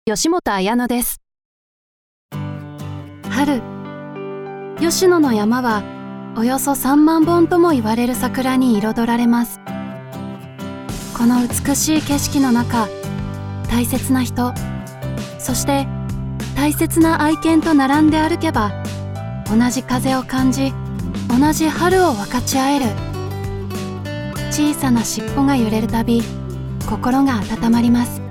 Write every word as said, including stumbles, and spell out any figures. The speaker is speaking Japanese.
吉本彩乃です。春、吉野の山はおよそさんまんぼんとも言われる桜に彩られます。この美しい景色の中、大切な人、そして大切な愛犬と並んで歩けば、同じ風を感じ、同じ春を分かち合える。小さな尻尾が揺れるたび、心が温まります。